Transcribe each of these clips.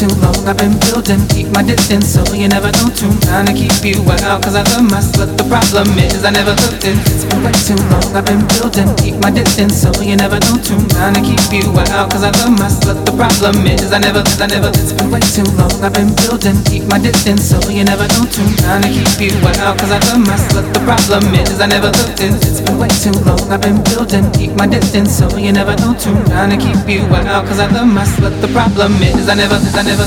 too long, I've been building, keep my distance so you never know too. Trying to keep you out, cause I love my slut. The problem is I never looked in. It's been way too long, I've been building, keep my distance so you never know too. Trying to keep you out, cause I love my slut. The problem is I never. It's been way too long, I've been building, keep my distance so you never know too. Trying to keep you out, cause I love my slut. The problem is I never looked in. It's been way too long, I've been building, keep my distance so you never know too. Trying to keep you out, cause I love my slut. The problem is I never.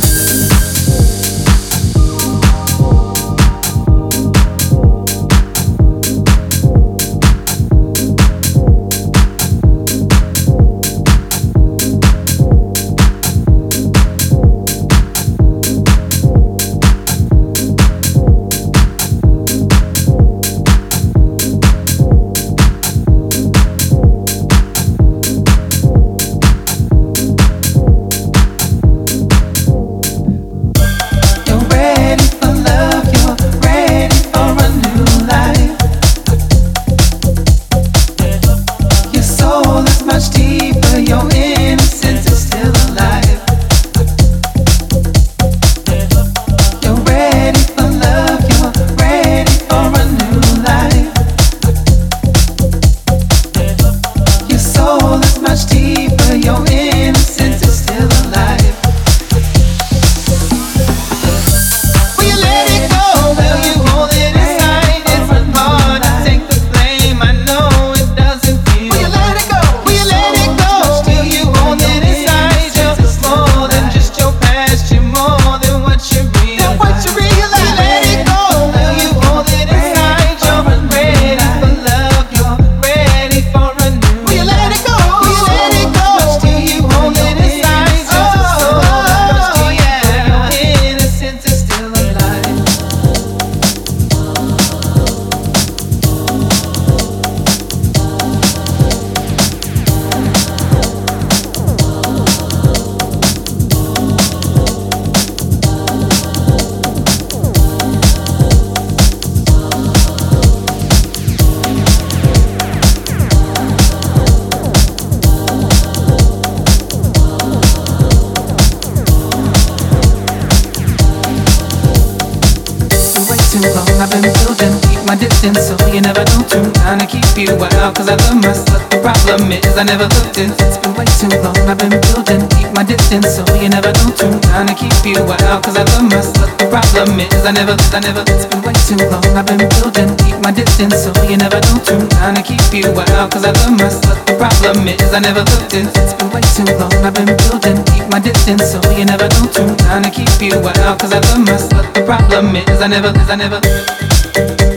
I've been building, keep my distance so you never know too. Trying to keep you out, cause I love my slut. The problem is I never looked in. It's been way too long, I've been building, keep my distance so you never know too. Trying to keep you out, cause I love my slut. The problem is I never. It's been way too long, I've been building, keep my distance so you never know too. Trying to keep you out, cause I love my slut. The problem is I never looked in. It's been way too long, I've been building, keep my distance so you never know too. Trying to keep you out, cause I love my slut. The problem is I never.